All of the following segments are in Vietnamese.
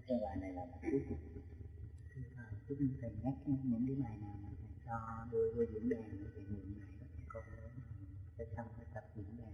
Cái bài này là bài cuối cùng. Chúc thầy nhắc những cái bài nào mà thầy cho đưa diễn đàn thì mượn này con sẽ xong cái tập diễn đàn.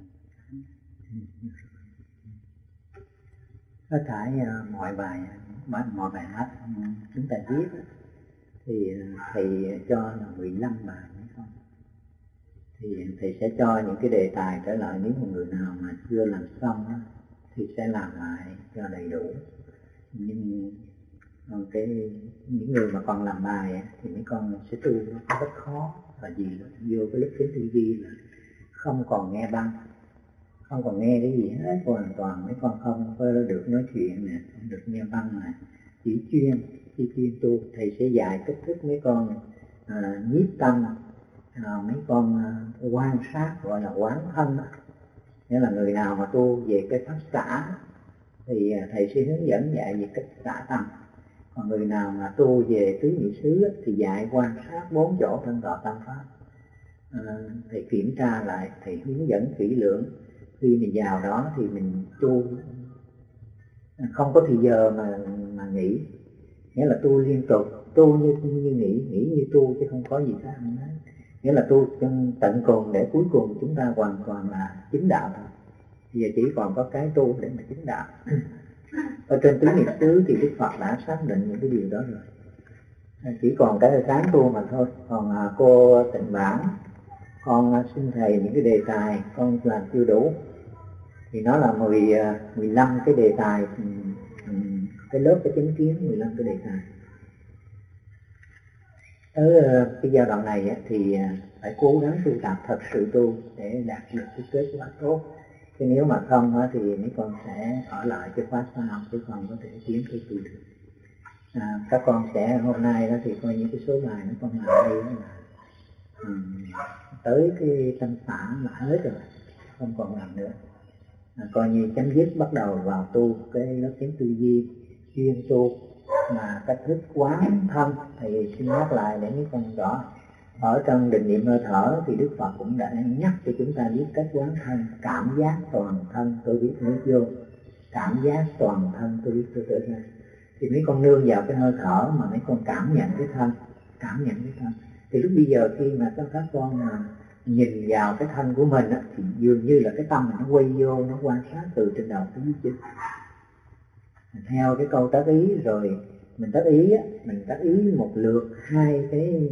Tất cả mọi bài hát chúng ta viết thì thầy cho là 15 bài phải không? Thì thầy sẽ cho những cái đề tài trở lại, nếu một người nào mà chưa làm xong thì sẽ làm lại cho đầy đủ. Nhưng những người mà còn làm bài thì mấy con sẽ tu nó rất khó, là vì vô cái lớp kính tư duy là không còn nghe băng, không còn nghe cái gì hết, hoàn toàn mấy con không có được nói chuyện nè, không được nghe băng nè, chỉ chuyên tu. Thầy sẽ dạy cách thức mấy con nhiếp tâm, mấy con quan sát, gọi là quán thân đó. Nghĩa là người nào mà tu về cái pháp xả thì thầy sẽ hướng dẫn dạy về cách xả tâm. Còn người nào mà tu về tứ niệm xứ thì dạy quan sát 4 chỗ thân tọa tâm pháp. Thầy kiểm tra lại, thầy hướng dẫn kỹ lưỡng. Khi mình vào đó thì mình tu không có thời giờ mà nghỉ, nghĩa là tu liên tục, tu như nghỉ như tu, chứ không có gì khác nữa. Nghĩa là tu tận cùng để cuối cùng chúng ta hoàn toàn là chính đạo thôi. Giờ chỉ còn có cái tu để mà chính đạo. Ở trên tứ niệm xứ thì Đức Phật đã xác định những cái điều đó rồi, chỉ còn cái sáng tu mà thôi. Còn cô Tịnh Bản, con xin thầy những cái đề tài con làm chưa đủ, thì nó là 15 cái đề tài, cái lớp cái chánh kiến 15 cái đề tài. Ở cái giai đoạn này thì phải cố gắng tu tập, thật sự tu để đạt được cái kết quả tốt. Chứ nếu mà không thì mấy con sẽ ở lại cái khóa sau, chứ còn có thể tiến tới tu được. Các con sẽ hôm nay đó thì coi như cái số bài nó con làm đây là tới cái tâm xả là hết rồi, không còn làm nữa. Coi như chấm dứt, bắt đầu vào tu cái lớp chánh tư duy chuyên tu mà cách thức quán thân. Thì xin nhắc lại để mấy con rõ. Ở trong định niệm hơi thở thì Đức Phật cũng đã nhắc cho chúng ta biết cách quán thân. Cảm giác toàn thân tôi biết tôi vô, cảm giác toàn thân tôi biết tôi ra. Thì mấy con nương vào cái hơi thở mà mấy con cảm nhận cái thân, thì lúc bây giờ khi mà các con mà nhìn vào cái thân của mình thì dường như là cái tâm mình nó quay vô, nó quan sát từ trên đầu tới dưới chân. Theo cái câu tác ý rồi mình tác ý một lượt hai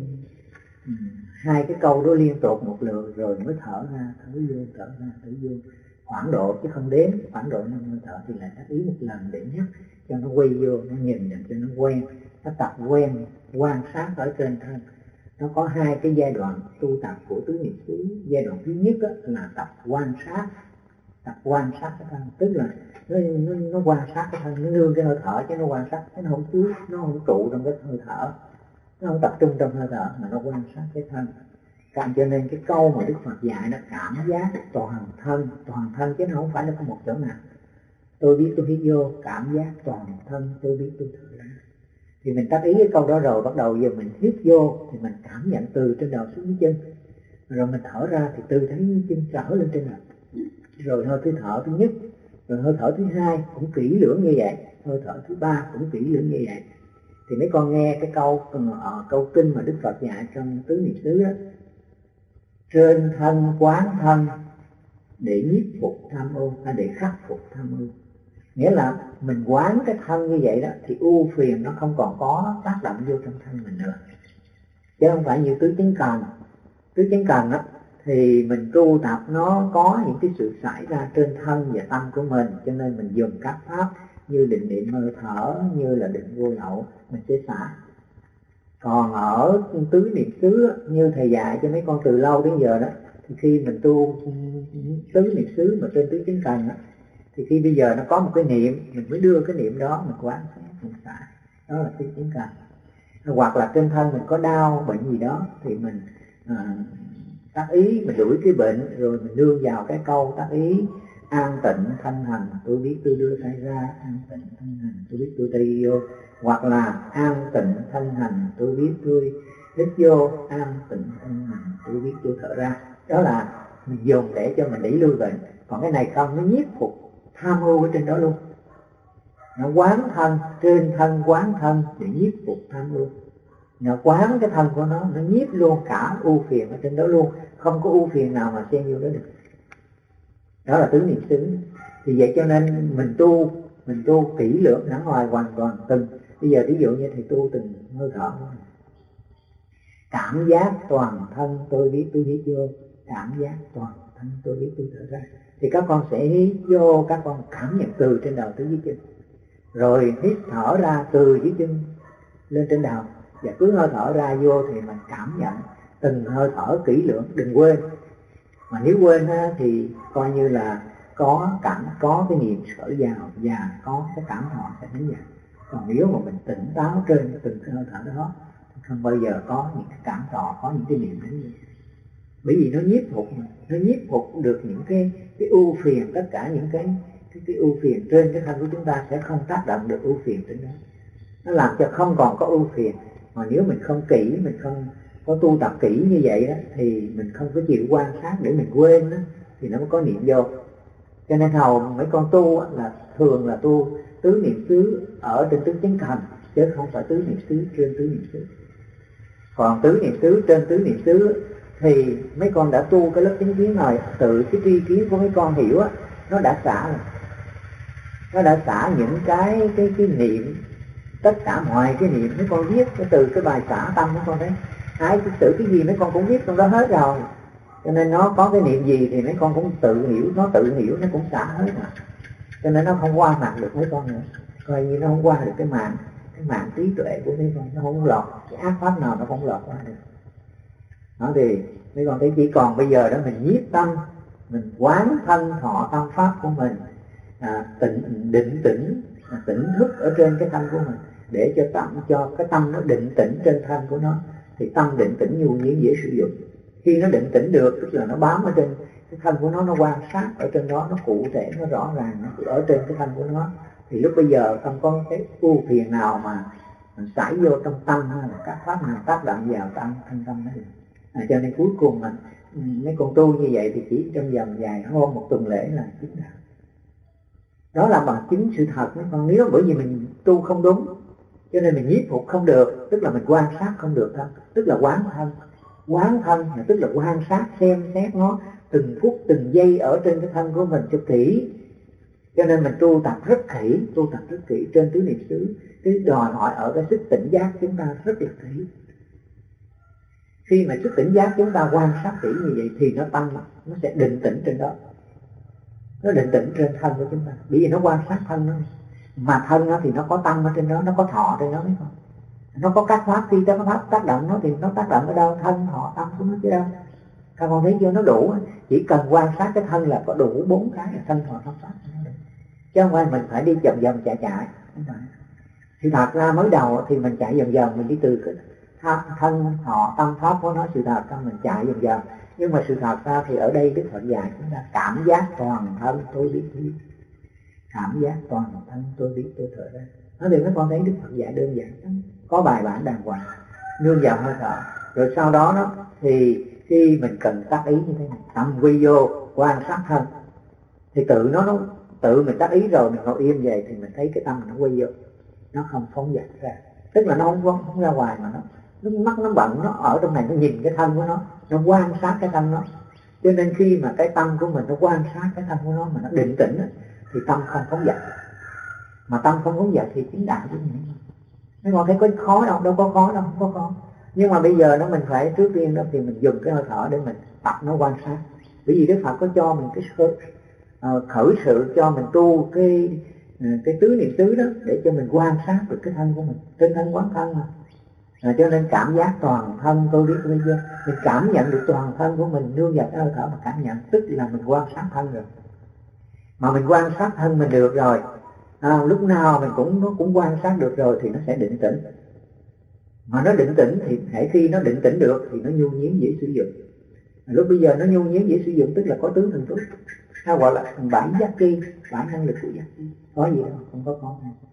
cái câu đó liên tục một lượt, rồi mới thở ra, thở vô, khoảng độ chứ không đếm, khoảng độ 5 hơi thở thì lại tác ý một lần để nhắc cho nó quay vô, nó nhìn cho nó quen, nó tập quen quan sát ở trên thân. Nó có 2 cái giai đoạn tu tập của tứ niệm xứ. Giai đoạn thứ nhất là tập quan sát cái thân, tức là nó quan sát cái thân, nó nương cái hơi thở chứ nó quan sát, nó không trụ trong cái hơi thở, nó không tập trung trong hơi thở mà nó quan sát cái thân. Cho nên cái câu mà Đức Phật dạy nó cảm giác toàn thân chứ nó không phải là có một chỗ nào. Tôi biết tôi hít vô, cảm giác toàn thân tôi biết tôi thở ra. Thì mình tác ý cái câu đó rồi, bắt đầu giờ mình hít vô thì mình cảm nhận từ trên đầu xuống dưới chân, rồi mình thở ra thì từ thấy chân trở lên trên đầu. Rồi hơi thở thứ nhất, rồi hơi thở thứ hai cũng kỹ lưỡng như vậy, hơi thở thứ ba cũng kỹ lưỡng như vậy. Thì mấy con nghe cái câu kinh mà Đức Phật dạy trong tứ niệm xứ đó: trên thân quán thân để nhiếp phục tham ưu, hay để khắc phục tham ưu. Nghĩa là mình quán cái thân như vậy đó thì ưu phiền nó không còn có tác động vô trong thân mình nữa. Chứ không phải như tứ chánh cần. Tứ chánh cần đó thì mình tu tập nó có những cái sự xảy ra trên thân và tâm của mình, cho nên mình dùng các pháp như định niệm hơi thở, như là định vô lậu, mình sẽ xả. Còn ở tứ niệm xứ như thầy dạy cho mấy con từ lâu đến giờ đó, thì khi mình tu tứ niệm xứ mà trên tứ chánh cần đó, thì khi bây giờ nó có một cái niệm, mình mới đưa cái niệm đó mình quán sát, mình xả. Đó là tứ chánh cần. Hoặc là trên thân mình có đau bệnh gì đó thì mình tác ý, mình đuổi cái bệnh, rồi mình đưa vào cái câu tác ý: an tịnh thân hành tôi biết tôi đưa tay ra, an tịnh thân hành tôi biết tôi tay vô. Hoặc là an tịnh thân hành tôi biết tôi hít vô, an tịnh thân hành tôi biết tôi thở ra. Đó là mình dùng để cho mình đẩy lui bệnh. Còn cái này không, nó nhiếp phục tham ưu ở trên đó luôn. nó quán thân, trên thân quán thân để nhiếp phục thân luôn. Nó quán cái thân của nó nhiếp luôn cả ưu phiền ở trên đó luôn, không có ưu phiền nào mà xen vô đó được. Đó là tứ niệm xứ. Thì vậy cho nên mình tu kỹ lưỡng hẳn hoài hoàn toàn từng. Bây giờ ví dụ như thầy tu từng hơi thở, cảm giác toàn thân tôi biết vô, cảm giác toàn thân tôi biết tôi thở ra. Thì các con sẽ hít vô, các con cảm nhận từ trên đầu tới dưới chân, rồi hít thở ra từ dưới chân lên trên đầu, và cứ hơi thở ra vô thì mình cảm nhận từng hơi thở kỹ lưỡng, đừng quên. Mà nếu quên thì coi như là có cái niệm sở vào và có cái cảm thọ sẽ đến vậy. Còn nếu mà mình tỉnh táo trên từng cái hơi thở đó thì không bao giờ có những cái cảm thọ, có những cái niệm đến vậy. Bởi vì nó nhiếp phục được những cái ưu phiền, tất cả những cái ưu phiền trên cái thân của chúng ta sẽ không tác động được ưu phiền trên đó. Nó làm cho không còn có ưu phiền. Mà nếu mình không kỹ, mình không có tu tập kỹ như vậy đó, thì mình không có chịu quan sát để mình quên đó, thì nó mới có niệm vô. Cho nên hầu mấy con tu là thường là tu tứ niệm xứ ở trên tứ chánh thành, chứ không phải tứ niệm xứ trên tứ niệm xứ. Còn tứ niệm xứ trên tứ niệm xứ thì mấy con đã tu cái lớp chánh kiến rồi, tự cái tri kiến của mấy con hiểu á, nó đã xả rồi. Nó đã xả những cái niệm, tất cả mọi cái niệm mấy con viết từ cái bài xả tâm mấy con thấy. Ai tự cái gì mấy con cũng viết trong đó hết rồi. Cho nên nó có cái niệm gì thì mấy con cũng tự hiểu, nó cũng xả hết rồi. Cho nên nó không qua mặt được mấy con nữa. Coi như nó không qua được cái mạng trí tuệ của mấy con, nó không lọt, cái ác pháp nào nó không lọt qua được. Đó thì mấy con thấy chỉ còn bây giờ đó mình nhiếp tâm, mình quán thân thọ tâm pháp của mình, tỉnh thức ở trên cái thân của mình, để cho cái tâm nó định tĩnh trên thân của nó. Thì tâm định tĩnh nhu nhuyễn dễ sử dụng. Khi nó định tĩnh được, tức là nó bám ở trên cái thân của nó quan sát ở trên đó, nó cụ thể, nó rõ ràng, nó ở trên cái thân của nó. Thì lúc bây giờ không có cái ưu phiền nào mà xảy vô trong tâm, hay là các pháp nào tác động vào thân tâm đó được. Cho nên cuối cùng mà mấy con tu như vậy thì chỉ trong vòng vài hôm, một tuần lễ là chứng đạo. Đó là bằng chứng sự thật mấy con. Nếu bởi vì mình tu không đúng, cho nên mình nhiếp phục không được, tức là mình quan sát không được thân, tức là quán thân. Quán thân là tức là quan sát, xem xét nó từng phút từng giây ở trên cái thân của mình cho kỹ. Cho nên mình tu tập rất kỹ trên tứ niệm xứ. Cái đòi hỏi ở cái sức tỉnh giác chúng ta rất là kỹ. Khi mà sức tỉnh giác chúng ta quan sát kỹ như vậy thì nó tâm nó sẽ định tĩnh trên đó. Nó định tĩnh trên thân của chúng ta, bởi vì nó quan sát thân nó. Mà thân nó thì nó có tâm ở trên đó, nó có thọ trên đó mấy con. Nó có các pháp, khi các pháp tác động nó thì nó tác động ở đâu? Thân, thọ, tâm của nó chứ đâu. Các con thấy chưa? Nó đủ. Chỉ cần quan sát cái thân là có đủ 4 cái là thân, thọ, tâm, pháp. Chứ không phải mình phải đi vòng chạy. Thì thật ra mới đầu thì mình chạy vòng, mình đi từ cái thân, thọ, tâm, pháp của nó. Sự thật ra mình chạy vòng. Nhưng mà sự thật ra thì ở đây Đức Phật dạy chúng ta cảm giác toàn thân tôi biết. Cảm giác toàn thân tôi biết tôi thở ra. Nó thì mấy con thấy Đức Phật dạy đơn giản lắm, có bài bản đàng hoàng, nương vào hơi thở. Rồi sau đó nó thì khi mình cần tác ý như thế này, tâm quy vô quan sát thân, thì tự mình tác ý rồi mình ngồi im về thì mình thấy cái tâm nó quy vô, nó không phóng dật ra, tức là nó không ra ngoài mà nó mắt nó bận, nó ở trong này nó nhìn cái thân của nó quan sát cái thân nó. Cho nên khi mà cái tâm của mình nó quan sát cái thân của nó mà nó định tĩnh thì tâm không phóng dật. Mà tâm không phóng dật thì chứng đạo chứ gì. Mấy con thấy có khó đâu có khó đâu, không có khó. Nhưng mà bây giờ mình phải trước tiên đó thì mình dùng cái hơi thở để mình tập nó quan sát. Bởi vì Đức Phật có cho mình cái khởi sự cho mình tu cái tứ niệm xứ đó, để cho mình quan sát được cái thân của mình, trên thân quán thân mà. Cho nên cảm giác toàn thân tôi biết bây giờ, mình cảm nhận được toàn thân của mình nương vào cái hơi thở mà cảm nhận, tức là mình quan sát thân rồi. Mà mình quan sát thân mình được rồi, lúc nào mình cũng quan sát được rồi thì nó sẽ định tĩnh. Mà nó định tĩnh thì hễ khi nó định tĩnh được thì nó nhu nhuyễn dễ sử dụng. Lúc bây giờ nó nhu nhuyễn dễ sử dụng tức là có tướng thần túc, hay gọi là 7 giác tri, 7 năng lực của giác tri. Có gì đâu, không có khó này.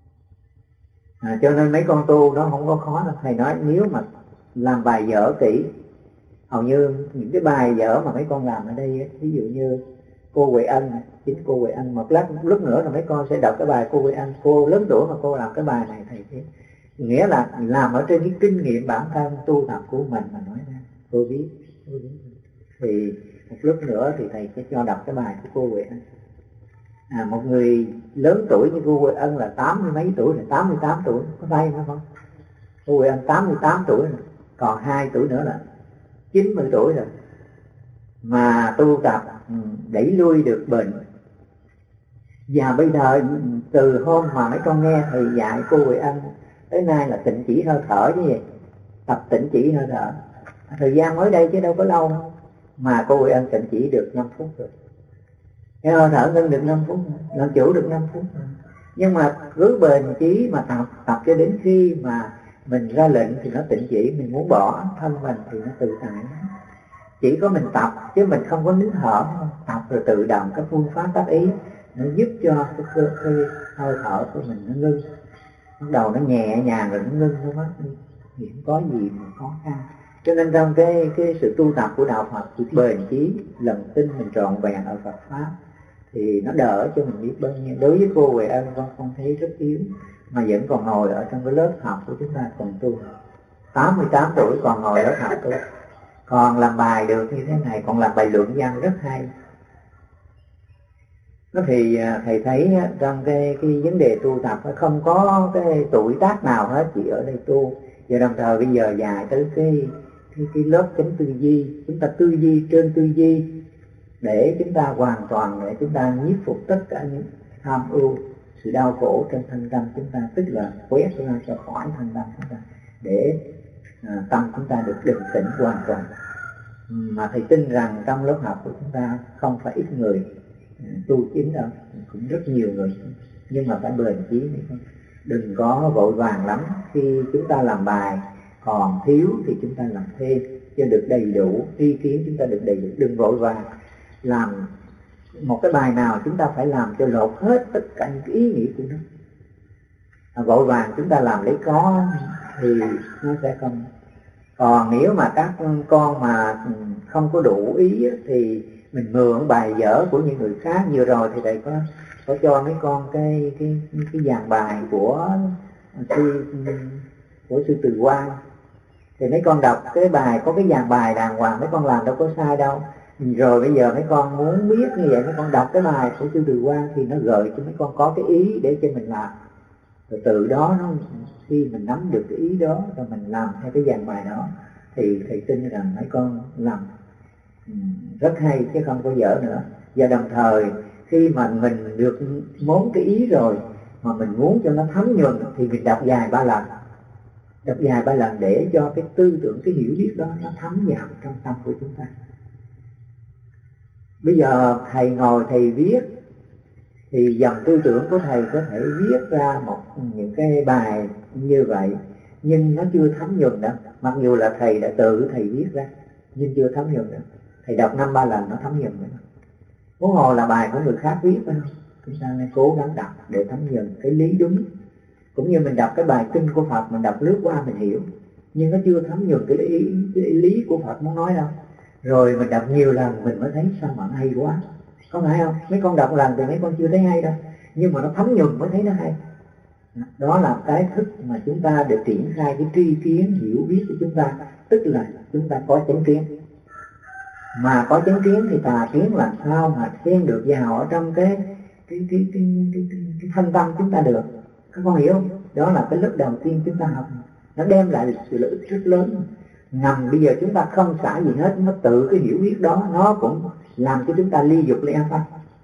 Cho nên mấy con tu nó không có khó đâu. Thầy nói nếu mà làm bài vở kỹ, hầu như những cái bài vở mà mấy con làm ở đây, ví dụ như cô Huệ Ân, chính cô Huệ Ân. Một lúc nữa là mấy con sẽ đọc cái bài cô Huệ Ân. Cô lớn tuổi mà cô làm cái bài này thầy biết, nghĩa là làm ở trên cái kinh nghiệm bản thân tu tập của mình mà nói ra. Cô biết. Thì một lúc nữa thì thầy sẽ cho đọc cái bài của cô Huệ Ân. Một người lớn tuổi như cô Huệ Ân là 80 mấy tuổi rồi, 88 tuổi, có phải không? Cô Huệ Ân 88 tuổi rồi, còn 2 tuổi nữa là 90 tuổi rồi. Mà tu tập đẩy lui được bệnh. Và bây giờ từ hôm mà mấy con nghe thầy dạy cô Huệ Ân tới nay là tịnh chỉ hơi thở chứ gì, tập tịnh chỉ hơi thở. Thời gian mới đây chứ đâu có lâu đâu. Mà cô Huệ Ân tịnh chỉ được 5 phút rồi. Cái hơi thở ngưng được 5 phút, làm chủ được 5 phút rồi. Nhưng mà cứ bền chí mà tập cho đến khi mà mình ra lệnh thì nó tịnh chỉ, mình muốn bỏ thân mình thì nó tự tại. Chỉ có mình tập chứ mình không có nín thở, tập rồi tự động các phương pháp tác ý nó giúp cho cái hơi thở của mình nó ngưng. Bắt đầu nó nhẹ nhàng rồi nó ngưng thôi á, thì không có gì mà khó khăn. Cho nên trong cái sự tu tập của đạo Phật thì bền chí, lòng tin mình trọn vẹn ở Phật pháp thì nó đỡ cho mình biết bao nhiêu. Đối với cô Huệ Ân con thấy rất yếu mà vẫn còn ngồi ở trong cái lớp học của chúng ta còn tu. 88 tuổi còn ngồi lớp học tu, còn làm bài được như thế này, còn làm bài luận văn rất hay. Thì thầy thấy trong cái vấn đề tu tập không có cái tuổi tác nào hết, chỉ ở đây tu. Và đồng thời bây giờ dạy tới cái lớp chánh tư duy, chúng ta tư duy trên tư duy để chúng ta hoàn toàn, để chúng ta nhiếp phục tất cả những tham ưu, sự đau khổ trong thân tâm chúng ta, tức là quét ra cho khỏi thân tâm chúng ta, để tâm chúng ta được định tĩnh hoàn toàn. Mà thầy tin rằng trong lớp học của chúng ta không phải ít người tu chính đâu, cũng rất nhiều người, nhưng mà phải bền chí. Đừng có vội vàng lắm. Khi chúng ta làm bài còn thiếu thì chúng ta làm thêm cho được đầy đủ, ý kiến chúng ta được đầy đủ. Đừng vội vàng làm một cái bài nào chúng ta phải làm cho lột hết tất cả những cái ý nghĩa của nó. Vội vàng chúng ta làm lấy có thì nó sẽ không. Còn nếu mà các con mà không có đủ ý thì mình mượn bài vở của những người khác. Vừa rồi thì thầy có cho mấy con cái dàn bài của sư Từ Quang. Thì mấy con đọc cái bài, có cái dàn bài đàng hoàng, mấy con làm đâu có sai đâu. Rồi bây giờ mấy con muốn biết như vậy, mấy con đọc cái bài của sư Từ Quang thì nó gợi cho mấy con có cái ý để cho mình làm. Rồi từ đó khi mình nắm được cái ý đó rồi mình làm theo cái dàn bài đó thì thầy tin rằng mấy con làm rất hay chứ không có dở nữa. Và đồng thời khi mà mình được món cái ý rồi mà mình muốn cho nó thấm nhuần thì mình đọc dài 3 lần. Đọc dài 3 lần để cho cái tư tưởng, cái hiểu biết đó nó thấm vào trong tâm của chúng ta. Bây giờ thầy ngồi thầy viết thì dòng tư tưởng của thầy có thể viết ra những cái bài như vậy, nhưng nó chưa thấm nhuần đâu. Mặc dù là thầy đã tự thầy viết ra nhưng chưa thấm nhuần đâu. Thầy đọc 5-3 lần nó thấm nhuần nữa. Huống hồ là bài của người khác viết đó, chúng ta nên cố gắng đọc để thấm nhuần cái lý đúng. Cũng như mình đọc cái bài kinh của Phật, mình đọc lướt qua mình hiểu, nhưng nó chưa thấm nhuần cái lý của Phật muốn nói đâu. Rồi mình đọc nhiều lần mình mới thấy sao mà hay quá. Có phải không? Mấy con đọc lần thì mấy con chưa thấy hay đâu, nhưng mà nó thấm nhuần mới thấy nó hay. Đó là cái thức mà chúng ta được triển khai cái tri kiến hiểu biết của chúng ta, tức là chúng ta có chánh kiến. Mà có chánh kiến thì tà kiến làm sao mà xen được vào ở trong cái thân tâm chúng ta được. Các con hiểu không? Đó là cái lớp đầu tiên chúng ta học, nó đem lại sự lợi ích rất lớn. Ngầm bây giờ chúng ta không xả gì hết, nó tự cái hiểu biết đó nó cũng làm cho chúng ta ly dục ly an tâm.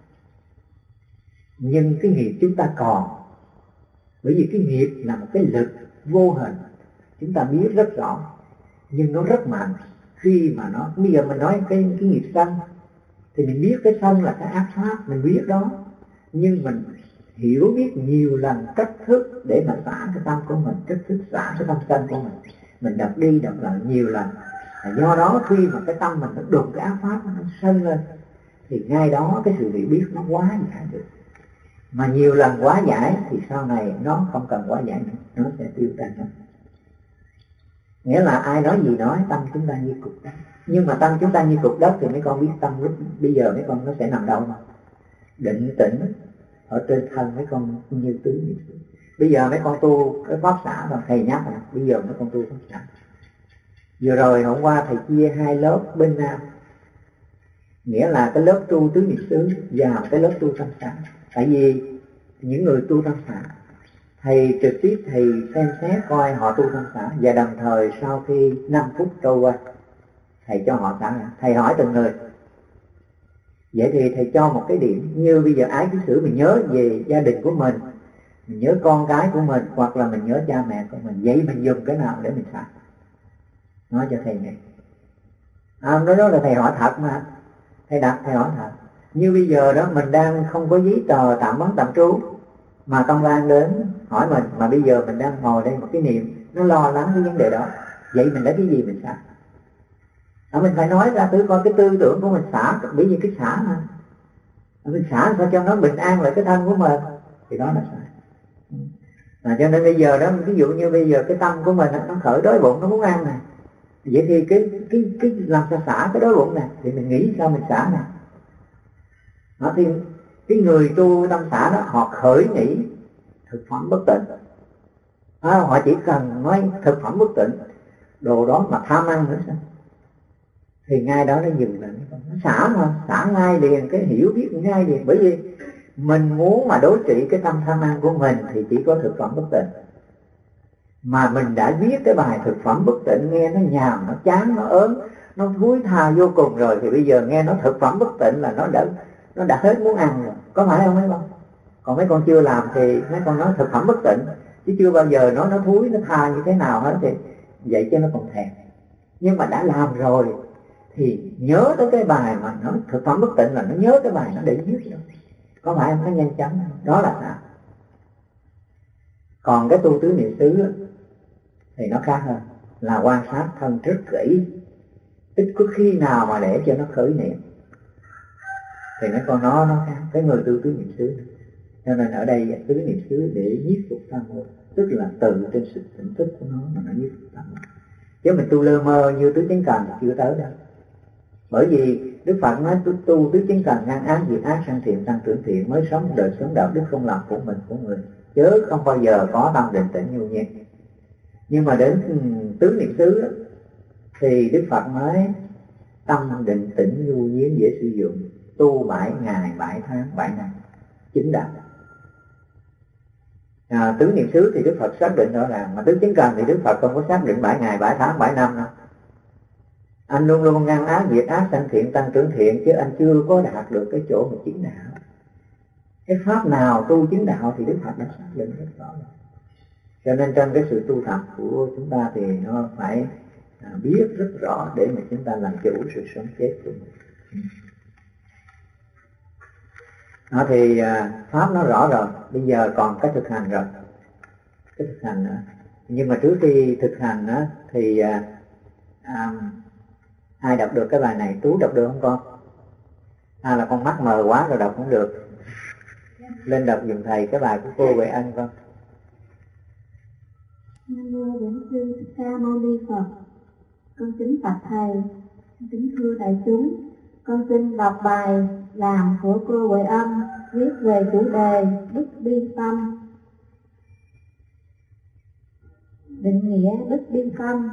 Nhưng cái nghiệp chúng ta còn, bởi vì cái nghiệp là một cái lực vô hình, chúng ta biết rất rõ, nhưng nó rất mạnh. Khi mà nó, bây giờ mình nói cái nghiệp sân thì mình biết cái sân là cái ác pháp, mình biết đó, nhưng mình hiểu biết nhiều lần cách thức để mà xả cái tâm của mình, cách thức xả cái tâm sân của mình đọc đi đọc lại nhiều lần. Do đó khi mà cái tâm mình nó đụng cái ác pháp nó sân lên thì ngay đó cái sự hiểu biết nó quá giải được. Mà nhiều lần quá giải thì sau này nó không cần quá giải nữa, nó sẽ tiêu tan hết. Nghĩa là ai nói gì nói, tâm chúng ta như cục đất. Nhưng mà tâm chúng ta như cục đất thì mấy con biết tâm lúc bây giờ mấy con nó sẽ nằm đâu mà? Định tĩnh ở trên thân mấy con như tứ niệm xứ. Bây giờ mấy con tu cái pháp xả rồi, thầy nhắc rồi, bây giờ mấy con tu pháp xả. Vừa rồi hôm qua thầy chia 2 lớp bên Nam, nghĩa là cái lớp tu tứ niệm xứ và cái lớp tu tâm xả. Tại vì những người tu tâm xả, thầy trực tiếp thầy xem xét coi họ tu tâm xả, và đồng thời sau khi 5 phút trôi qua thầy cho họ xả. Thầy hỏi từng người. Vậy thì thầy cho một cái điểm, như bây giờ ái kiến xử mình nhớ về gia đình của mình nhớ con cái của mình, hoặc là mình nhớ cha mẹ của mình, vậy mình dùng cái nào để mình xả? Nói cho thầy nghe. Nói đó là thầy hỏi thật mà. Thầy đặt thầy hỏi thật. Như bây giờ đó mình đang không có giấy tờ tạm vắng tạm trú, mà công an đến hỏi mình, mà bây giờ mình đang ngồi đây một cái niệm nó lo lắng cái vấn đề đó, vậy mình lấy cái gì mình xả? Mình phải nói ra thử coi cái tư tưởng của mình xả, bởi vì cái xả mà mình xả sao cho nó bình an lại cái thân của mình, thì đó là xả. Cho nên bây giờ đó, ví dụ như bây giờ cái tâm của mình nó khởi đói bụng, nó muốn ăn này, vậy thì cái làm sao xả cái đói bụng này, thì mình nghĩ sao mình xả này. Đó, thì cái người tu tâm xả đó, họ khởi nghĩ thực phẩm bất tịnh. Họ chỉ cần nói thực phẩm bất tịnh, đồ đó mà tham ăn nữa sao, thì ngay đó nó dừng lại, nó xả mà, xả ngay liền, cái hiểu biết ngay liền. Bởi vì mình muốn mà đối trị cái tâm tham ăn của mình thì chỉ có thực phẩm bất tịnh. Mà mình đã viết cái bài thực phẩm bất tịnh, nghe nó nhàm, nó chán, nó ớn, nó thúi tha vô cùng rồi, thì bây giờ nghe nó thực phẩm bất tịnh là nó đã hết muốn ăn rồi, có phải không mấy con? Còn mấy con chưa làm thì mấy con nói thực phẩm bất tịnh, chứ chưa bao giờ nó thúi, nó tha như thế nào hết, thì vậy chứ nó còn thèm. Nhưng mà đã làm rồi thì nhớ tới cái bài mà nó thực phẩm bất tịnh là nó nhớ cái bài nó để viết rồi, có phải không? Nó nhanh chóng, đó là sao? Còn cái tu tứ niệm xứ thì nó khác hơn, là quan sát thân rất kỹ, ít có khi nào mà để cho nó khởi niệm. Thì mấy con nó khác cái người tu tứ niệm xứ. Cho nên ở đây tứ niệm xứ để nhiếp phục tâm, tức là từ trên sự tỉnh thức của nó mà nó nhiếp phục tâm. Chứ mình tu lơ mơ như tứ chánh cần chưa tới đâu. Bởi vì Đức Phật nói tu tứ chánh cần ngăn ác diệt ác sang thiện tăng trưởng thiện mới sống đời sống đạo đức không làm của mình của người, chứ không bao giờ có tâm định tĩnh nhu nhiên. Nhưng mà đến tứ niệm xứ thì Đức Phật nói tâm định tĩnh nhu nhiên dễ sử dụng, tu 7 ngày 7 tháng 7 năm chính đạo. Tứ niệm xứ thì Đức Phật xác định rõ ràng, mà tứ chánh cần thì Đức Phật không có xác định 7 ngày 7 tháng 7 năm đâu. Anh luôn luôn ngăn ác diệt ác sanh thiện tăng trưởng thiện, chứ anh chưa có đạt được cái chỗ mà chính đạo. Cái pháp nào tu chính đạo thì Đức Phật đã xác định rất rõ rồi. Cho nên trong cái sự tu tập của chúng ta thì nó phải biết rất rõ để mà chúng ta làm chủ sự sống chết của mình. Đó thì pháp nó rõ rồi, bây giờ còn cái thực hành rồi. Cái thực hành nữa. Nhưng mà trước khi thực hành đó, thì ai đọc được cái bài này? Tú đọc được không con? Là con mắt mờ quá rồi đọc không được. Lên đọc giùm thầy cái bài của cô Huệ Ân con. Nam mô Bổn Sư Thích Ca Mâu Ni Phật. Con kính bạch thầy, kính thưa đại chúng, con xin đọc bài làm của cô Huệ Ân viết về chủ đề đức biên tâm. Định nghĩa đức biên tâm: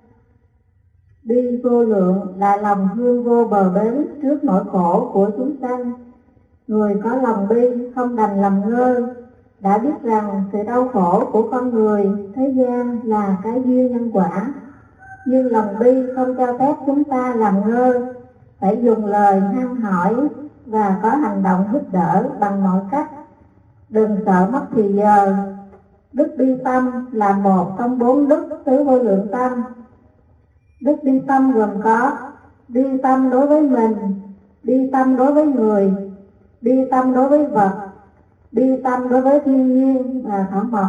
bi vô lượng là lòng thương vô bờ bến trước nỗi khổ của chúng sanh. Người có lòng bi không đành làm ngơ, đã biết rằng sự đau khổ của con người thế gian là cái duyên nhân quả. Nhưng lòng bi không cho phép chúng ta làm ngơ, phải dùng lời han hỏi và có hành động giúp đỡ bằng mọi cách. Đừng sợ mất thì giờ. Đức bi tâm là một trong 4 đức tứ vô lượng tâm. Đức bi tâm gồm có bi tâm đối với mình, bi tâm đối với người, bi tâm đối với vật, bi tâm đối với thiên nhiên và thảo mộc.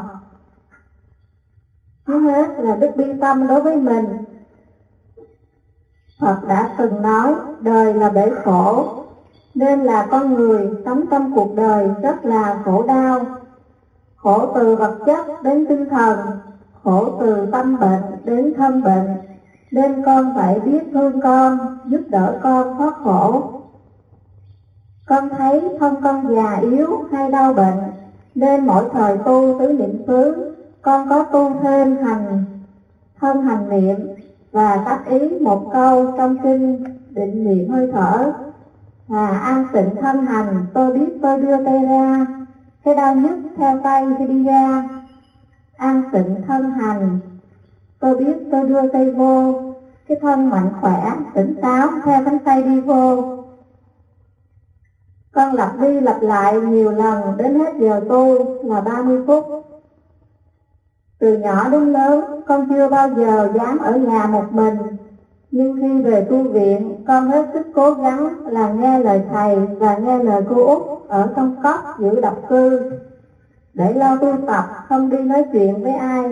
Thứ hết là đức bi tâm đối với mình. Phật đã từng nói đời là bể khổ, nên là con người sống trong cuộc đời rất là khổ đau. Khổ từ vật chất đến tinh thần, khổ từ tâm bệnh đến thân bệnh, nên con phải biết thương con, giúp đỡ con thoát khổ. Con thấy thân con già yếu hay đau bệnh, nên mỗi thời tu tứ niệm xứ, con có tu thêm thân hành niệm và tác ý một câu trong kinh định niệm hơi thở và an tịnh thân hành. Tôi biết tôi đưa tay ra, cái đau nhức theo tay khi đi ra. An tịnh thân hành, tôi biết tôi đưa tay vô, cái thân mạnh khỏe tỉnh táo theo cánh tay đi vô. Con lặp đi lặp lại nhiều lần đến hết giờ tu là 30 phút. Từ nhỏ đến lớn, con chưa bao giờ dám ở nhà một mình. Nhưng khi về tu viện, con hết sức cố gắng là nghe lời thầy và nghe lời cô Út ở trong cốc giữ độc cư, để lo tu tập, không đi nói chuyện với ai.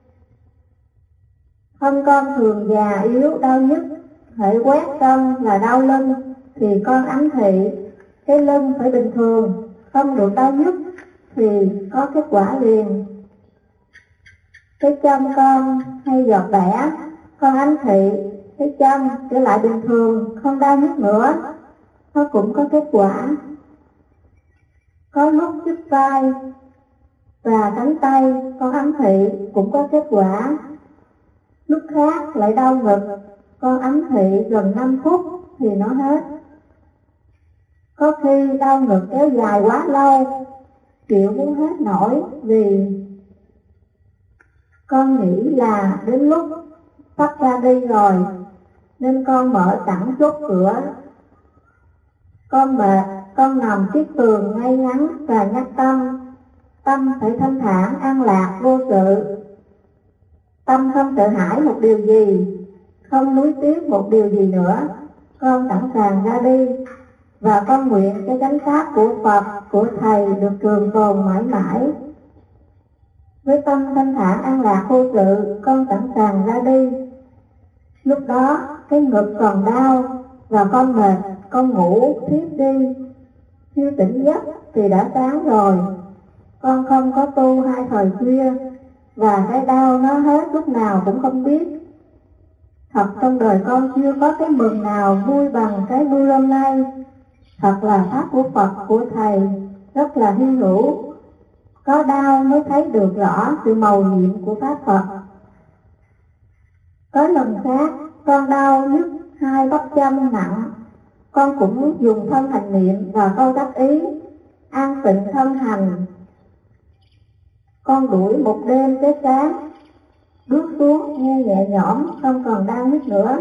Thân con thường già yếu, đau nhức, hễ quét chân là đau lưng, thì con ám thị cái lưng phải bình thường, không được đau nhức thì có kết quả liền. Cái chân con hay giọt đẻ, con ám thị cái chân trở lại bình thường, không đau nhức nữa, nó cũng có kết quả. Có lúc nhức vai và cánh tay, con ám thị cũng có kết quả. Lúc khác lại đau ngực, con ám thị gần 5 phút thì nó hết. Có khi đau ngực kéo dài quá lâu, chịu muốn hết nổi, vì con nghĩ là đến lúc sắp ra đi rồi, nên con mở sẵn chốt cửa. Con mệt, con nằm chiếc tường ngay ngắn và nhắc tâm phải thanh thản, an lạc, vô sự. Tâm không sợ hãi một điều gì, không nuối tiếc một điều gì nữa. Con sẵn sàng ra đi, và con nguyện cái chánh pháp của Phật, của Thầy được trường tồn mãi mãi. Với tâm thanh thản an lạc vô sự, con sẵn sàng ra đi. Lúc đó cái ngực còn đau và con mệt, con ngủ thiếp đi. Khi tỉnh giấc thì đã sáng rồi. Con không có tu 2 thời khuya, và cái đau nó hết lúc nào cũng không biết. Thật trong đời con chưa có cái mừng nào vui bằng cái vui hôm nay. Thật là pháp của Phật, của Thầy rất là hy hữu. Có đau mới thấy được rõ sự mầu nhiệm của pháp Phật. Có lần khác, con đau nhức 2 bắp chân nặng, con cũng dùng thân hành niệm và câu đắc ý, an tịnh thân hành. Con đuổi một đêm tới sáng, bước xuống nghe nhẹ nhõm, không còn đau nhức nữa.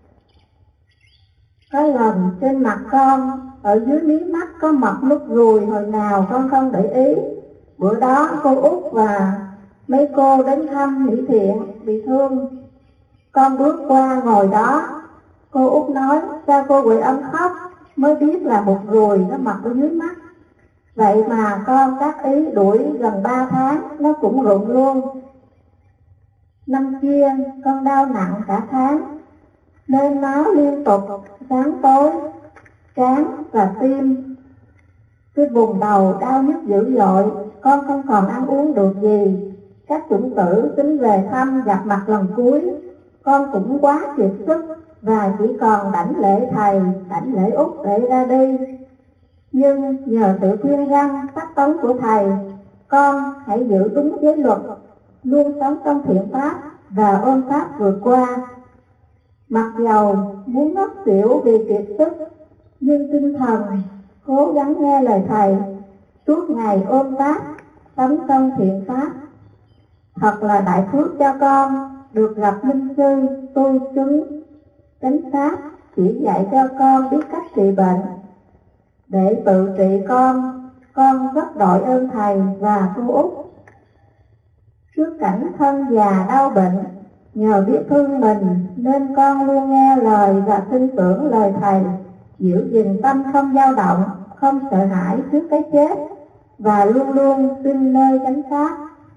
Có lần trên mặt con, ở dưới mí mắt có mọc nút ruồi, hồi nào con không để ý. Bữa đó cô Út và mấy cô đến thăm Mỹ Thiện bị thương. Con bước qua ngồi đó, cô Út nói sao cô Huệ Âm khóc, mới biết là một ruồi nó mọc ở dưới mắt. Vậy mà con tác ý đuổi gần 3 tháng, nó cũng rụng luôn. Năm kia con đau nặng cả tháng, nên máu liên tục sáng tối, trán và tim. Cái vùng đầu đau nhức dữ dội, con không còn ăn uống được gì. Các chủng tử tính về thăm gặp mặt lần cuối, con cũng quá kiệt sức và chỉ còn đảnh lễ Thầy, đảnh lễ Út để ra đi. Nhưng nhờ sự khuyên răn tác tấn của Thầy, con hãy giữ đúng giới luật, luôn sống trong thiện pháp và ôm pháp vượt qua. Mặc dầu muốn ngất xỉu vì kiệt sức, nhưng tinh thần cố gắng nghe lời Thầy, suốt ngày ôm pháp, sống trong thiện pháp. Thật là đại phước cho con được gặp minh sư tu chứng chánh pháp, chỉ dạy cho con biết cách trị bệnh. Để tự trị con rất đội ơn Thầy và cô Út. Trước cảnh thân già đau bệnh, nhờ biết thương mình nên con luôn nghe lời và tin tưởng lời Thầy, giữ gìn tâm không dao động, không sợ hãi trước cái chết, và luôn luôn tin nơi chánh pháp.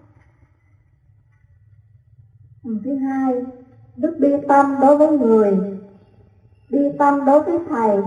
Thứ hai, đức bi tâm đối với người, bi tâm đối với Thầy.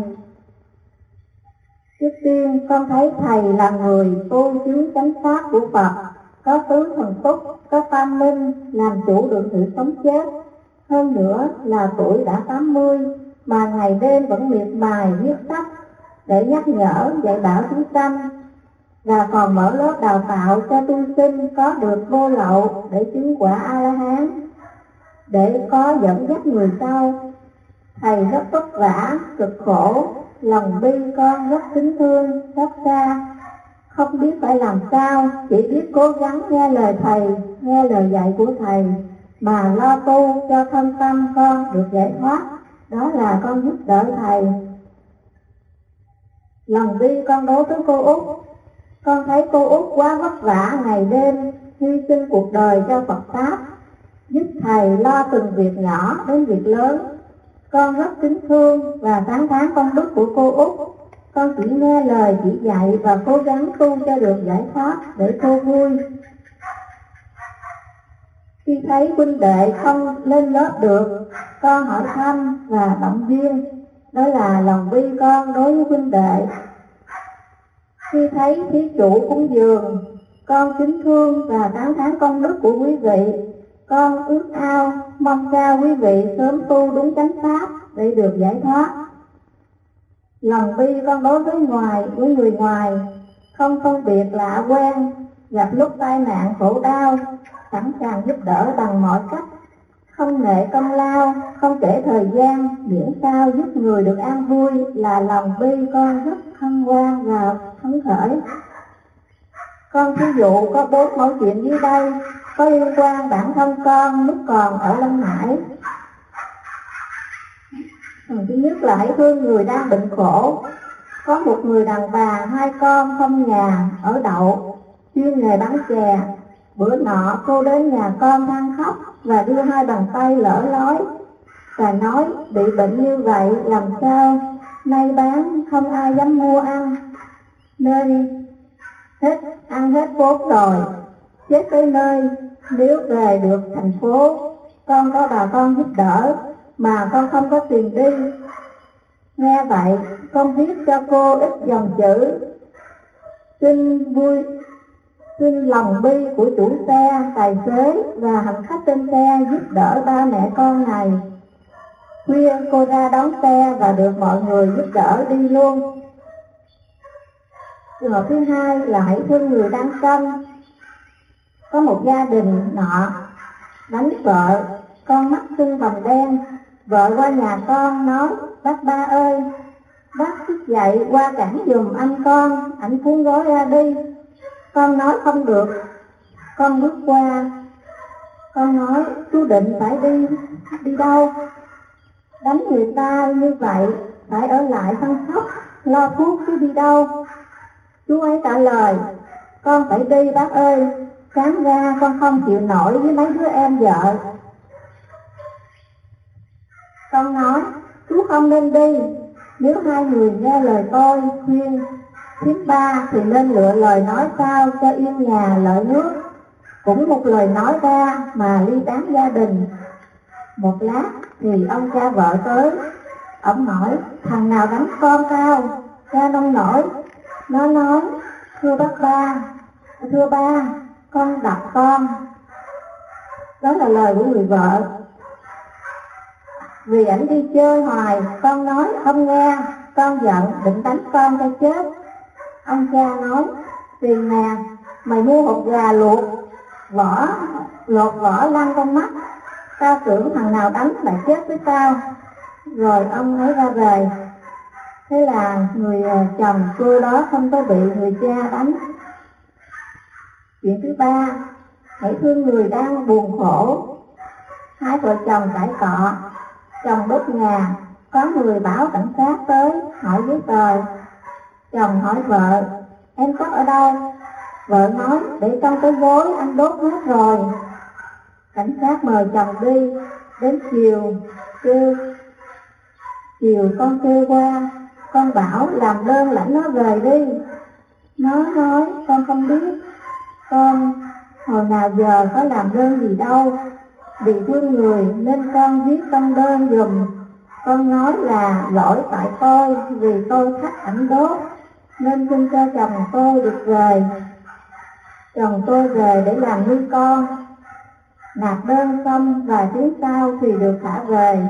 Trước tiên con thấy Thầy là người tu chứng chánh pháp của Phật, có tứ thần túc, có tam minh, làm chủ được sự sống chết. Hơn nữa là tuổi đã 80 mà ngày đêm vẫn miệt mài viết sách để nhắc nhở dạy bảo chúng sanh, và còn mở lớp đào tạo cho tu sinh có được vô lậu để chứng quả A-la-hán, để có dẫn dắt người sau. Thầy rất vất vả, cực khổ, lòng bi con rất kính thương, xót xa, không biết phải làm sao, chỉ biết cố gắng nghe lời thầy, nghe lời dạy của thầy, mà lo tu cho thân tâm con được giải thoát. Đó là con giúp đỡ thầy. Lòng bi con đối với cô Út, con thấy cô Út quá vất vả ngày đêm, hy sinh cuộc đời cho Phật Pháp, giúp thầy lo từng việc nhỏ đến việc lớn. Con rất kính thương và tán thán công đức của cô Út. Con chỉ nghe lời chỉ dạy và cố gắng tu cho được giải thoát để cô vui. Khi thấy huynh đệ không lên lớp được, con hỏi thăm và động viên. Đó là lòng bi con đối với huynh đệ. Khi thấy thí chủ cúng dường, con kính thương và tán thán công đức của quý vị. Con ước ao mong sao quý vị sớm tu đúng chánh pháp để được giải thoát. Lòng bi con đối với người ngoài, không phân biệt lạ quen, gặp lúc tai nạn khổ đau, sẵn sàng giúp đỡ bằng mọi cách, không nể công lao, không kể thời gian, miễn sao giúp người được an vui là lòng bi con rất hân hoan và phấn khởi. Con thí dụ có 4 mẫu chuyện dưới đây có liên quan bản thân con lúc còn ở Long Hải. Thứ nhất là hãy thương người đang bệnh khổ. Có một người đàn bà 2 con không nhà ở đậu, chuyên nghề bán chè. Bữa nọ cô đến nhà con than khóc và đưa 2 bàn tay lở lói và nói bị bệnh như vậy làm sao, nay bán không ai dám mua ăn, nên ăn hết vốn rồi, chết tới nơi. Nếu về được thành phố, con có bà con giúp đỡ mà con không có tiền đi. Nghe vậy, con viết cho cô ít dòng chữ: xin lòng bi của chủ xe, tài xế và hành khách trên xe giúp đỡ ba mẹ con này. Khuya cô ra đón xe và được mọi người giúp đỡ đi luôn. Trường hợp thứ hai là hãy thương người đang sanh. Có một gia đình nọ đánh vợ, con mắt sưng vòng đen. Vợ qua nhà con nói: bác ba ơi, bác thức dậy qua cản giùm anh con, ảnh cuốn gói ra đi. Con nói không được. Con bước qua, con nói: chú định phải đi đâu? Đánh người ta như vậy, phải ở lại chăm sóc, lo thuốc chứ đi đâu? Chú ấy trả lời: con phải đi bác ơi, sáng ra con không chịu nổi với mấy đứa em vợ. Con nói: chú không nên đi, nếu 2 người nghe lời tôi khuyên. Thứ ba thì nên lựa lời nói sao cho yên nhà lợi nước, cũng một lời nói ra mà ly tán gia đình. Một lát thì ông cha vợ tới, ông hỏi: thằng nào đánh con tao? Cha nông nổi. Nó nói: thưa ba, con đập con. Đó là lời của người vợ. Vì ảnh đi chơi hoài, con nói không nghe, con giận định đánh con cho chết. Ông cha nói: tiền nè, mày mua hột gà luộc, lột vỏ lăn con mắt, tao tưởng thằng nào đánh lại chết với tao. Rồi ông ấy ra về. Thế là người chồng cô đó không có bị người cha đánh. Chuyện thứ ba, hãy thương người đang buồn khổ. 2 vợ chồng cãi cọ, chồng đốt nhà, có người báo cảnh sát tới hỏi giấy tờ. Chồng hỏi vợ: em cất ở đâu? Vợ nói: để trong cái gối anh đốt hết rồi. Cảnh sát mời chồng đi. Đến chiều con kêu qua, con bảo làm đơn lãnh nó về đi. Nó nói: con không biết, con hồi nào giờ có làm đơn gì đâu, vì thương người nên con viết trong đơn giùm. Con nói là lỗi tại tôi, vì tôi thách ảnh đốt, nên xin cho chồng tôi được về. Chồng tôi về để làm nuôi con. Nạp đơn xong vài tiếng sau thì được thả về.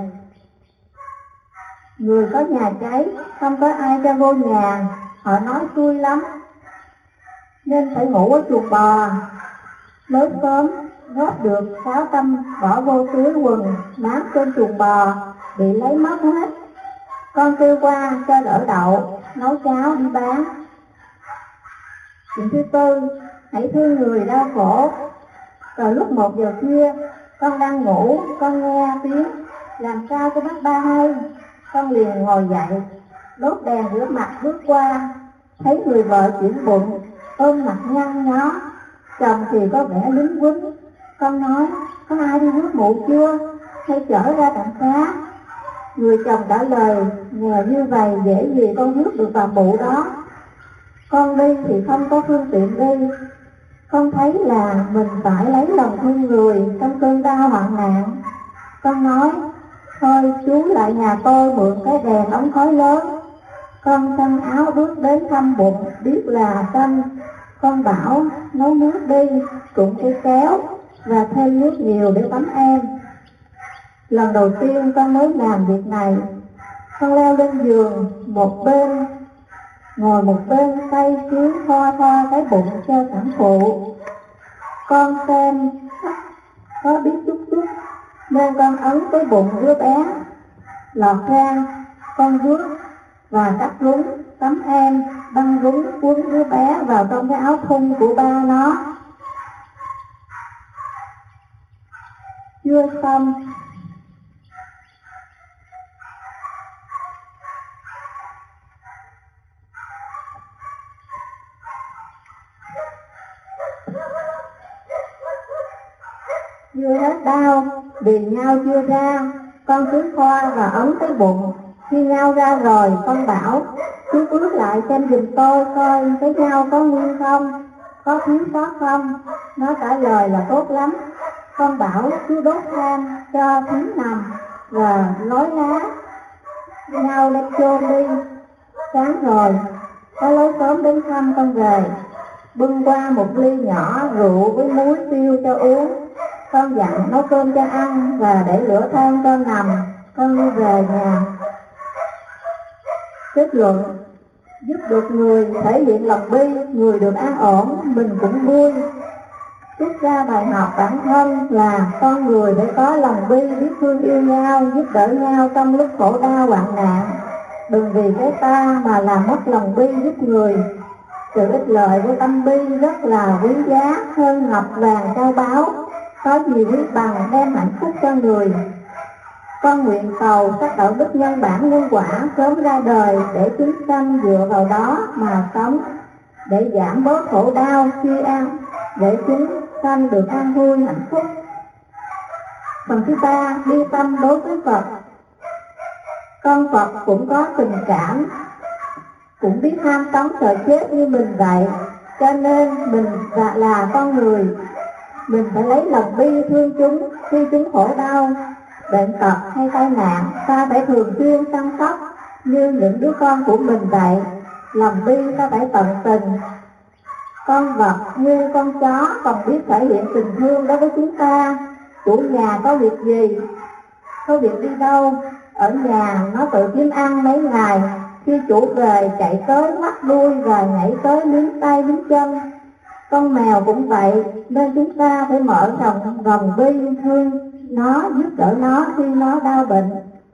Người có nhà cháy, không có ai cho vô nhà, họ nói xui lắm, nên phải ngủ ở chuồng bò. Mới sớm góp được 600 bỏ vô túi quần, nát trên chuồng bò, bị lấy mất hết. Con kêu qua cho đỡ đậu, nấu cháo đi bán. Chuyện thứ tư, hãy thương người đau khổ. Rồi lúc 1 giờ khuya, con đang ngủ, con nghe tiếng làm sao cho bác ba hay. Con liền ngồi dậy, đốt đèn rửa mặt bước qua, thấy người vợ chuyển bụng, ôm mặt nhăn nhó, chồng thì có vẻ lính quýnh. Con nói, có ai đi rước mụ chưa, hay chở ra tận xá? Người chồng trả lời, nhờ như vậy dễ gì con rước được bà mụ đó. Con đi thì không có phương tiện đi. Con thấy là mình phải lấy lòng thương người trong cơn đau hoạn nạn. Con nói, thôi chú lại nhà tôi mượn cái đèn ống khói lớn. Con xăng áo bước đến thăm bụng, biết là tâm. Con bảo nấu nước đi, trụng cây kéo và thêm nước nhiều để tắm em. Lần đầu tiên con mới làm việc này. Con leo lên giường một bên, ngồi một bên tay cứ thoa cái bụng cho sản phụ. Con xem có biết chút nên con ấn cái bụng đứa bé, lọt ra, con rước và cắt rúng, tắm em, băng rúng cuốn đứa bé vào trong cái áo thun của ba nó. Chưa xong, chưa hết đau, vì nhau chưa ra, con cứ khoa và ấn cái bụng. Khi nhau ra rồi, con bảo, chú ướt lại xem giùm tôi coi cái nhau có nguyên không, có thiếu sót không. Nó trả lời là tốt lắm. Con bảo chú đốt than cho thím nằm và lối lá nhau đem chôn đi. Sáng rồi, có lối sớm đến thăm con về, bưng qua một ly nhỏ rượu với muối tiêu cho uống. Con dặn nấu cơm cho ăn và để lửa than cho nằm. Con đi về nhà. Kết luận, giúp được người thể hiện lòng bi, người được an ổn, mình cũng vui. Rút ra bài học bản thân là con người phải có lòng bi, biết thương yêu nhau, giúp đỡ nhau trong lúc khổ đau hoạn nạn. Đừng vì cái ta mà làm mất lòng bi giúp người. Sự ích lợi của tâm bi rất là quý giá, hơn ngọc vàng châu báu. Có gì quý bằng đem hạnh phúc cho người. Con nguyện cầu các đạo đức nhân bản nhân quả sớm ra đời để chúng sanh dựa vào đó mà sống, để giảm bớt khổ đau khi ăn, để chúng sanh được an vui hạnh phúc. Phần thứ ba, bi tâm đối với Phật. Con Phật cũng có tình cảm, cũng biết ham sống sợ chết như mình vậy, cho nên mình là con người. Mình phải lấy lòng bi thương chúng khi chúng khổ đau, bệnh tật hay tai nạn. Ta phải thường xuyên chăm sóc như những đứa con của mình vậy. Lòng bi ta phải tận tình. Con vật như con chó còn biết thể hiện tình thương đối với chúng ta. Chủ nhà có việc gì, có việc đi đâu, ở nhà nó tự kiếm ăn mấy ngày. Khi chủ về chạy tới mắt đuôi và nhảy tới liếm tay liếm chân. Con mèo cũng vậy, nên chúng ta phải mở lòng bi thương nó, giúp đỡ nó khi nó đau bệnh.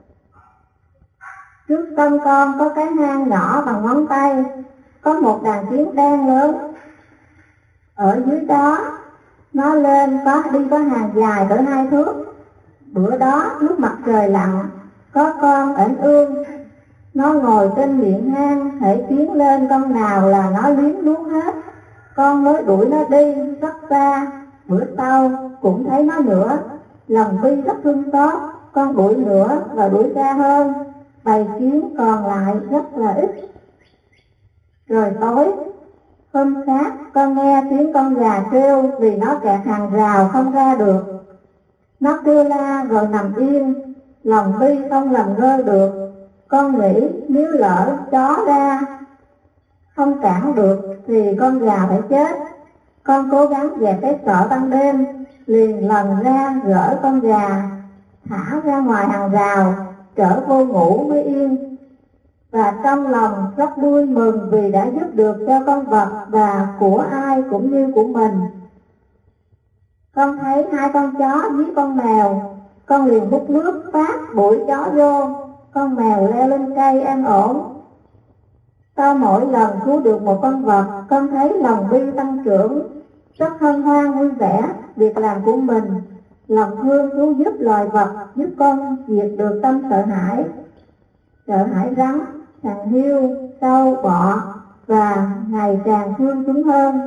Trước sân con có cái hang nhỏ bằng ngón tay, có một đàn kiến đen lớn. Ở dưới đó, nó lên đi có hàng dài cỡ 2 thước. Bữa đó lúc mặt trời lặn, có con ẩn ương. Nó ngồi trên miệng hang, hễ tiến lên con nào là nó liếm nuốt hết. Con mới đuổi nó đi rất xa. Bữa sau cũng thấy nó nữa, lòng bi rất thương xót. Con đuổi nữa và đuổi xa hơn, bầy kiến còn lại rất là ít. Rồi tối hôm khác, con nghe tiếng con gà kêu vì nó kẹt hàng rào không ra được. Nó kêu la rồi nằm yên, lòng bi không làm ngơ được. Con nghĩ nếu lỡ chó ra không cản được thì con gà phải chết. Con cố gắng dẹp cái sợ ban đêm, liền lần ra gỡ con gà, thả ra ngoài hàng rào, trở vô ngủ mới yên. Và trong lòng rất vui mừng vì đã giúp được cho con vật và của ai cũng như của mình. Con thấy 2 con chó với con mèo, con liền hút nước phát bụi chó vô, con mèo leo lên cây an ổn. Sau mỗi lần cứu được một con vật, con thấy lòng bi tăng trưởng, rất hân hoan vui vẻ việc làm của mình. Lòng thương cứu giúp loài vật giúp con diệt được tâm sợ hãi rắn, thằng hươu, sâu, bọ, và ngày càng thương chúng hơn.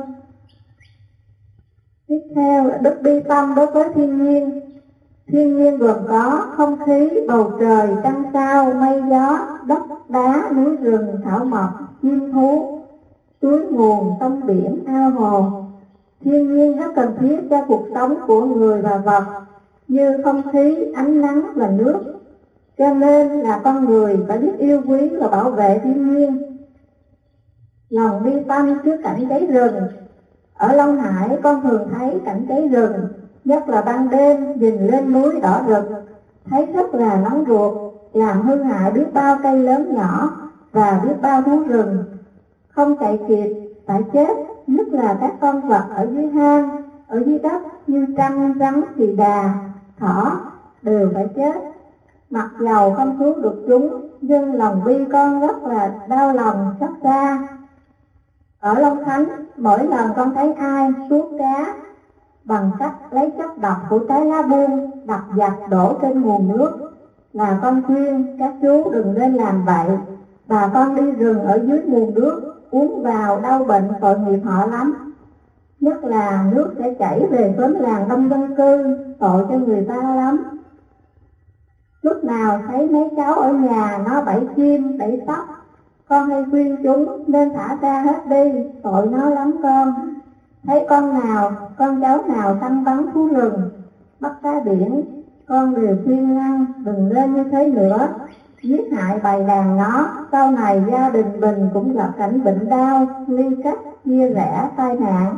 Tiếp theo là đức bi tâm đối với thiên nhiên. Thiên nhiên gồm có không khí, bầu trời, trăng sao, mây gió, đất đá, núi rừng, thảo mộc, chim thú, suối nguồn, sông biển, ao hồ. Thiên nhiên rất cần thiết cho cuộc sống của người và vật, như không khí, ánh nắng và nước. Cho nên là con người phải biết yêu quý và bảo vệ thiên nhiên. Lòng bi tâm trước cảnh cháy rừng. Ở Long Hải con thường thấy cảnh cháy rừng, nhất là ban đêm nhìn lên núi đỏ rực, thấy rất là nóng ruột, làm hư hại biết bao cây lớn nhỏ và biết bao thú rừng. Không chạy kịp, phải chết, nhất là các con vật ở dưới hang, ở dưới đất như trăng, rắn, kỳ đà, thỏ đều phải chết. Mặc dầu không cứu được chúng, nhưng lòng bi con rất là đau lòng, xót xa. Ở Long Khánh, mỗi lần con thấy ai suốt cá bằng cách lấy chất độc của trái lá buông đập dập đổ trên nguồn nước, là con khuyên các chú đừng nên làm vậy. Bà con đi rừng ở dưới nguồn nước uống vào đau bệnh tội nghiệp họ lắm. Nhất là nước sẽ chảy về xóm làng đông dân cư, tội cho người ta lắm. Lúc nào thấy mấy cháu ở nhà nó bẫy chim, bẫy sóc, con hay khuyên chúng nên thả ra hết đi, tội nó lắm con. Thấy con cháu nào săn bắn thú rừng, bắt cá biển, con đều khuyên ngăn đừng nên như thế nữa, giết hại bầy đàn nó, sau này gia đình mình cũng gặp cảnh bệnh đau, ly cách, chia rẽ, tai nạn.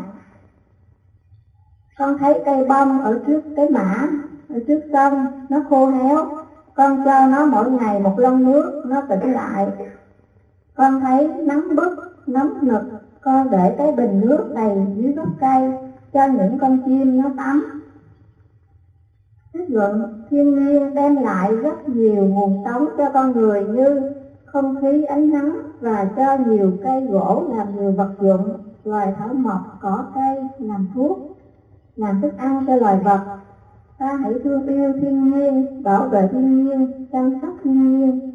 Con thấy cây bông ở trước cái mã, ở trước sông, nó khô héo, con cho nó mỗi ngày một lon nước, nó tỉnh lại. Con thấy nắng bức, nóng nực, con để cái bình nước đầy dưới gốc cây, cho những con chim nó tắm. Kết luận, thiên nhiên đem lại rất nhiều nguồn sống cho con người như không khí, ánh nắng, và cho nhiều cây gỗ làm nhiều vật dụng, loài thảo mộc, cỏ cây làm thuốc, làm thức ăn cho loài vật. Ta hãy thương yêu thiên nhiên, bảo vệ thiên nhiên, chăm sóc thiên nhiên.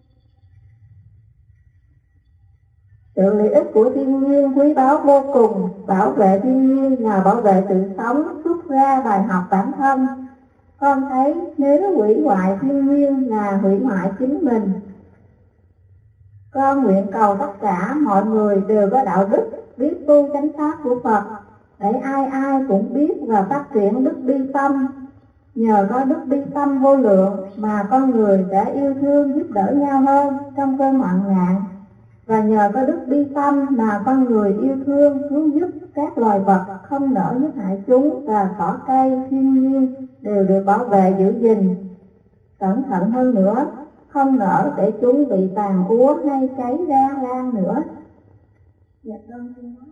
Sự lợi ích của thiên nhiên quý báu vô cùng. Bảo vệ thiên nhiên là bảo vệ sự sống, xuất ra bài học bản thân. Con thấy nếu hủy hoại thiên nhiên là hủy hoại chính mình. Con nguyện cầu tất cả mọi người đều có đạo đức, biết tu chánh pháp của Phật, để ai ai cũng biết và phát triển đức bi tâm. Nhờ có đức bi tâm vô lượng mà con người sẽ yêu thương giúp đỡ nhau hơn trong cơn hoạn nạn. Và nhờ có đức bi tâm mà con người yêu thương cứu giúp các loài vật, không nỡ giết hại chúng, và cỏ cây thiên nhiên đều được bảo vệ giữ gìn. Cẩn thận hơn nữa, không nỡ để chúng bị tàn úa hay cháy ra lan nữa. Dạ, đơn xin nói.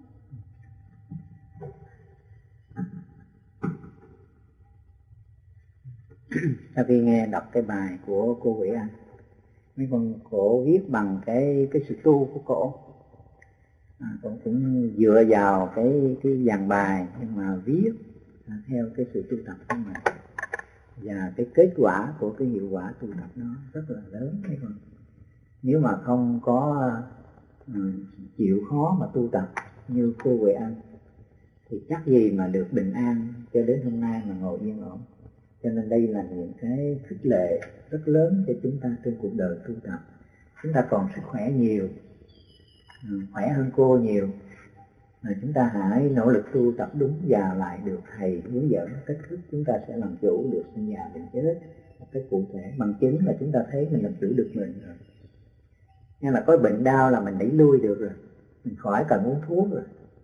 Sau khi nghe đọc cái bài của cô Huệ Anh, mấy con cổ viết bằng cái sự tu của cổ, cũng dựa vào cái dàn bài, nhưng mà viết theo cái sự tu tập của mình, và cái kết quả của cái hiệu quả tu tập nó rất là lớn. Mấy con nếu mà không có chịu khó mà tu tập như cô Huệ Anh thì chắc gì mà được bình an cho đến hôm nay mà ngồi yên ổn. Cho nên đây là những cái khích lệ rất lớn cho chúng ta trên cuộc đời tu tập. Chúng ta còn sức khỏe nhiều, khỏe hơn cô nhiều, chúng ta hãy nỗ lực tu tập đúng và lại được thầy hướng dẫn cách thức, chúng ta sẽ làm chủ được sinh già bệnh chết một cách cụ thể. Bằng chứng là chúng ta thấy mình làm chủ được mình rồi. Nên là có bệnh đau là mình đẩy lui được rồi, mình khỏi cần uống thuốc rồi.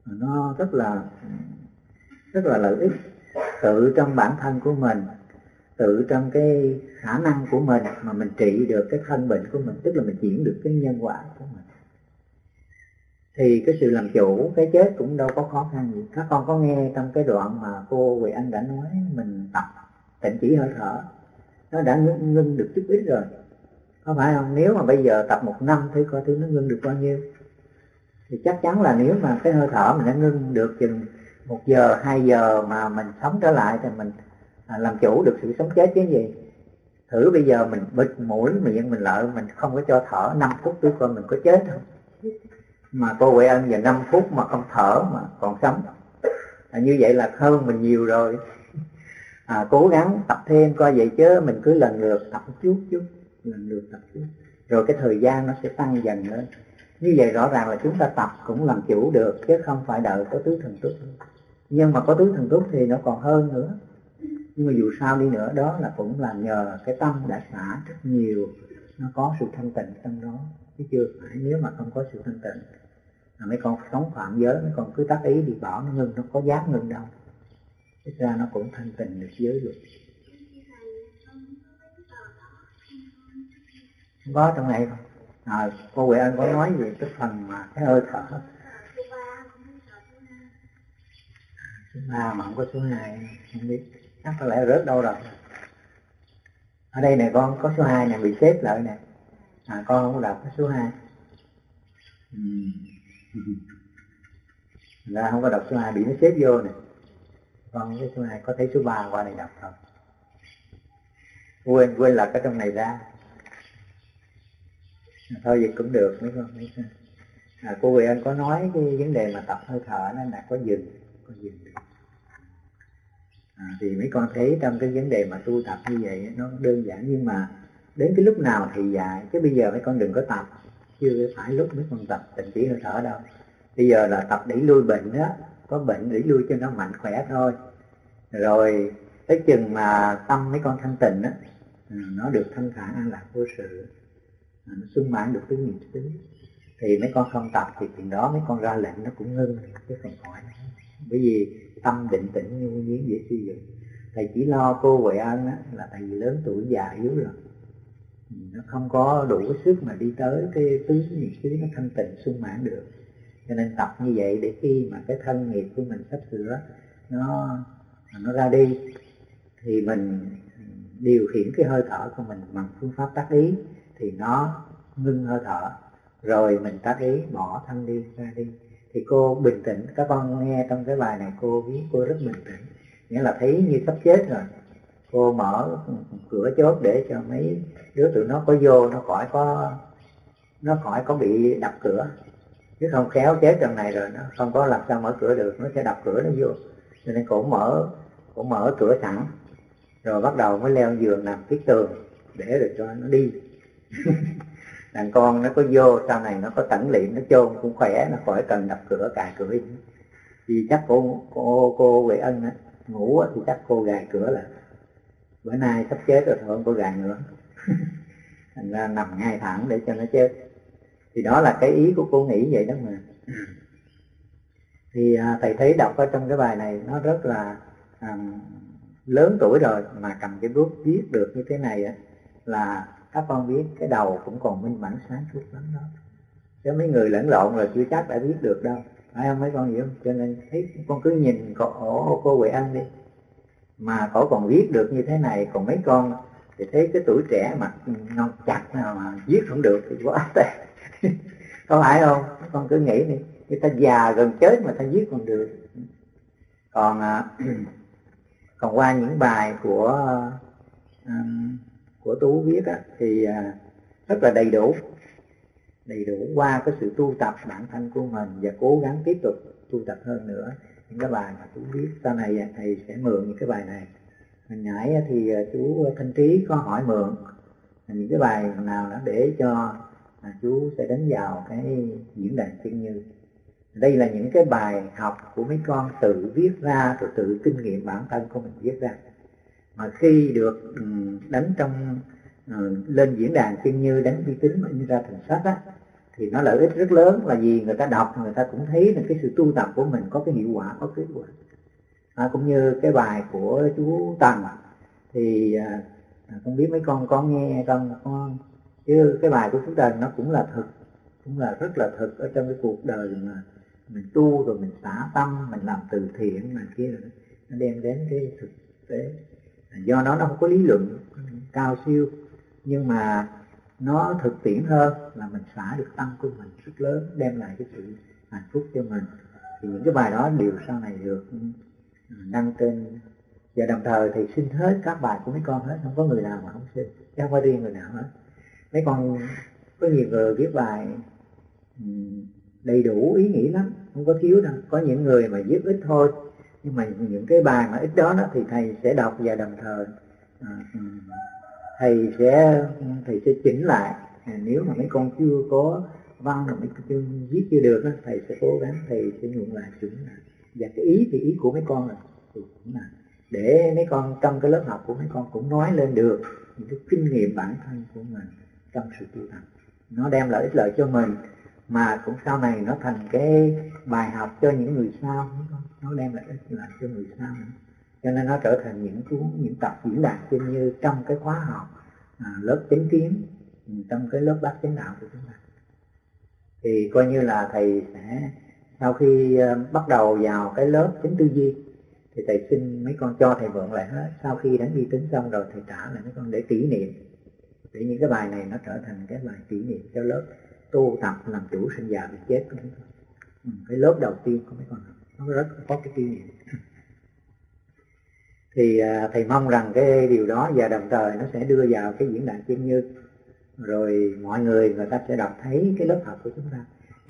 nó rất là lợi ích. Tự trong bản thân của mình, tự trong cái khả năng của mình mà mình trị được cái thân bệnh của mình, tức là mình chuyển được cái nhân quả của mình, thì cái sự làm chủ cái chết cũng đâu có khó khăn gì. Các con có nghe trong cái đoạn mà cô Huệ Anh đã nói mình tập tịnh chỉ hơi thở, nó đã ngưng được chút ít rồi, có phải không? Nếu mà bây giờ tập 1 năm thấy coi thứ nó ngưng được bao nhiêu, thì chắc chắn là nếu mà cái hơi thở mình đã ngưng được chừng 1 giờ 2 giờ mà mình sống trở lại thì mình làm chủ được sự sống chết chứ gì. Thử bây giờ mình bịt mũi miệng mình lại, mình không có cho thở 5 phút tôi coi mình có chết không. Mà cô Huệ Ân giờ 5 phút mà không thở mà còn sống, như vậy là hơn mình nhiều rồi. Cố gắng tập thêm coi vậy, chứ mình cứ lần lượt tập chút lần lượt tập chút, rồi cái thời gian nó sẽ tăng dần lên. Như vậy rõ ràng là chúng ta tập cũng làm chủ được, chứ không phải đợi có tứ thần túc. Nhưng mà có tứ thần túc thì nó còn hơn nữa. Nhưng mà dù sao đi nữa, đó là cũng là nhờ cái tâm đã xả rất nhiều, nó có sự thanh tịnh trong đó, chứ chưa phải nếu mà không có sự thanh tịnh mấy con sống phạm giới, mấy con cứ tác ý đi bỏ nó ngưng, nó có dám ngưng đâu. Thực ra nó cũng thanh tịnh được giới luật. Không có trong này không? Cô Huệ Ân có nói về cái phần mà cái hơi thở. Số 3 mà không có số 2 không biết, chắc có lẽ rớt đâu rồi. Ở đây này con có số 2 này bị xếp lại nè, con không có đọc cái số 2. Ra không có đọc số 2 bị nó xếp vô nè. Con cái số 2 có thấy số 3 qua này đọc không? Quên lật ở trong này ra. Thôi vậy cũng được mấy con. Cô Huệ Anh có nói cái vấn đề mà tập hơi thở nó đã có dừng được. Thì mấy con thấy trong cái vấn đề mà tu tập như vậy nó đơn giản, nhưng mà đến cái lúc nào thì dạy, chứ bây giờ mấy con đừng có tập, chưa phải lúc mấy con tập tịnh chỉ hơi thở đâu. Bây giờ là tập đẩy lui bệnh đó, có bệnh đẩy lui cho nó mạnh khỏe thôi. Rồi tới chừng mà tâm mấy con thanh tịnh á, nó được thanh thản an lạc vô sự, nó sung mãn được cái niềm xứ, thì mấy con không tập thì chuyện đó mấy con ra lệnh nó cũng ngưng, chứ không khỏi. Bởi vì tâm định tĩnh như nhiên dễ sử dụng. Thầy chỉ lo cô Huệ Ân á, là tại vì lớn tuổi già yếu rồi, nó không có đủ sức mà đi tới cái tứ niệm xứ nó thanh tịnh sung mãn được. Cho nên tập như vậy để khi mà cái thân nghiệp của mình sắp sửa nó ra đi, thì mình điều khiển cái hơi thở của mình bằng phương pháp tác ý, thì nó ngưng hơi thở, rồi mình tác ý bỏ thân đi ra đi. Thì cô bình tĩnh, các con nghe trong cái bài này cô viết cô rất bình tĩnh, nghĩa là thấy như sắp chết rồi, cô mở cửa chốt để cho mấy đứa tụi nó có vô, nó khỏi có bị đập cửa, chứ không khéo chết trong này rồi nó không có làm sao mở cửa được, nó sẽ đập cửa nó vô. Cho nên cô mở cửa sẵn, rồi bắt đầu mới leo giường nằm tiết tường để rồi cho nó đi. Đàn con nó có vô, sau này nó có tẩn liệm, nó chôn cũng khỏe, nó khỏi cần đập cửa cài cửa đi. Vì chắc cô Huệ Ân á, ngủ á, thì chắc cô gài cửa lại. Bữa nay sắp chết rồi thôi không có gài nữa. Thành ra nằm ngay thẳng để cho nó chết. Thì đó là cái ý của cô nghĩ vậy đó mà. Thì thầy thấy đọc ở trong cái bài này nó rất là lớn tuổi rồi mà cầm cái bút viết được như thế này á, là các con biết cái đầu cũng còn minh mẫn sáng suốt lắm đó. Chứ mấy người lẫn lộn rồi chưa chắc đã viết được đâu, phải không mấy con hiểu không? Cho nên thấy con cứ nhìn cô Huệ Ân đi, mà cổ còn viết được như thế này, còn mấy con thì thấy cái tuổi trẻ mặt non chặt nào mà viết không được thì quá tệ. Có phải không? Mấy con cứ nghĩ đi, người ta già gần chết mà ta viết còn được. Còn qua những bài của Tú viết á, thì rất là đầy đủ qua cái sự tu tập bản thân của mình, và cố gắng tiếp tục tu tập hơn nữa. Những cái bài mà Tú viết sau này thầy sẽ mượn những cái bài này. Hồi nãy thì chú Thanh Trí có hỏi mượn những cái bài nào đó để cho chú sẽ đánh vào cái diễn đàn Chân Như. Đây là những cái bài học của mấy con tự viết ra, rồi tự kinh nghiệm bản thân của mình viết ra. Mà khi được đánh trong lên diễn đàn Chân Như, đánh vi tính mà in ra thành sách á, thì nó lợi ích rất lớn, là vì người ta đọc người ta cũng thấy là cái sự tu tập của mình có cái hiệu quả, có kết quả. Cũng như cái bài của chú Tần thì không biết mấy con có nghe không, chứ cái bài của chú Tần nó cũng là thực, cũng là rất là thực ở trong cái cuộc đời mà mình tu rồi mình xả tâm, mình làm từ thiện mà kia, nó đem đến cái thực tế. Do nó không có lý luận cao siêu, nhưng mà nó thực tiễn hơn, là mình xả được tâm của mình rất lớn, đem lại cái sự hạnh phúc cho mình. Thì những cái bài đó đều sau này được đăng trên, và đồng thời thì xin hết các bài của mấy con hết, không có người nào mà không xin, chứ không phải riêng người nào hết. Mấy con có nhiều người viết bài đầy đủ ý nghĩa lắm, không có thiếu đâu. Có những người mà viết ít thôi, nhưng mà những cái bài mà ít đó thì thầy sẽ đọc, và đồng thời thầy sẽ chỉnh lại. Nếu mà mấy con chưa có văn mà mấy con viết chưa được, thầy sẽ cố gắng, thầy sẽ nhuận lại, chỉnh lại. Và cái ý thì ý của mấy con là để mấy con trong cái lớp học của mấy con cũng nói lên được những cái kinh nghiệm bản thân của mình trong sự tu tập. Nó đem lợi ích lợi cho mình, mà cũng sau này nó thành cái bài học cho những người sau, nó đem lại ích lợi cho người sau nữa. Cho nên nó trở thành những tập diễn đạt trên như trong cái khóa học lớp chánh kiến, trong cái lớp bát chánh đạo của chúng ta. Thì coi như là thầy sẽ, sau khi bắt đầu vào cái lớp chánh tư duy, thì thầy xin mấy con cho thầy mượn lại hết. Sau khi đánh vi tính xong rồi thầy trả lại mấy con để kỷ niệm, để những cái bài này nó trở thành cái bài kỷ niệm cho lớp tu tập làm chủ sinh già bệnh chết của chúng ta. Cái lớp đầu tiên của mấy con nó rất có cái kỷ niệm. Thì thầy mong rằng cái điều đó, và đồng thời nó sẽ đưa vào cái diễn đàn chuyên như, rồi mọi người ta sẽ đọc thấy cái lớp học của chúng ta.